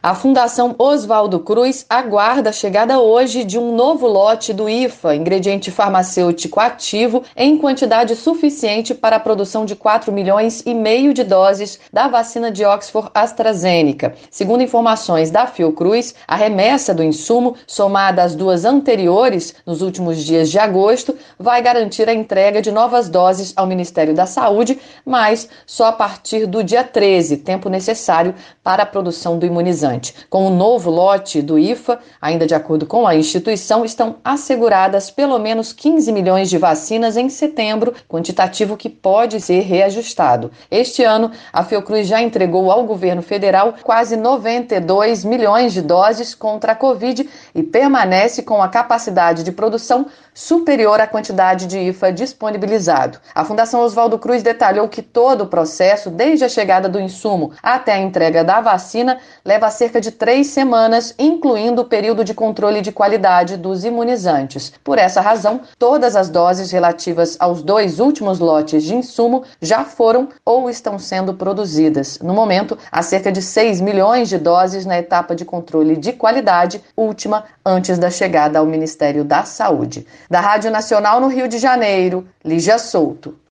A Fundação Oswaldo Cruz aguarda a chegada hoje de um novo lote do IFA, ingrediente farmacêutico ativo, em quantidade suficiente para a produção de 4,5 milhões de doses da vacina de Oxford AstraZeneca. Segundo informações da Fiocruz, a remessa do insumo, somada às duas anteriores, nos últimos dias de agosto, vai garantir a entrega de novas doses ao Ministério da Saúde, mas só a partir do dia 13, tempo necessário para a produção do imunizante. Com o novo lote do IFA, ainda de acordo com a instituição, estão asseguradas pelo menos 15 milhões de vacinas em setembro, quantitativo que pode ser reajustado. Este ano, a Fiocruz já entregou ao governo federal quase 92 milhões de doses contra a Covid e permanece com a capacidade de produção superior à quantidade de IFA disponibilizado. A Fundação Oswaldo Cruz detalhou que todo o processo, desde a chegada do insumo até a entrega da vacina, leva cerca de 3 semanas, incluindo o período de controle de qualidade dos imunizantes. Por essa razão, todas as doses relativas aos 2 últimos lotes de insumo já foram ou estão sendo produzidas. No momento, há cerca de 6 milhões de doses na etapa de controle de qualidade, última antes da chegada ao Ministério da Saúde. Da Rádio Nacional no Rio de Janeiro, Lígia Souto.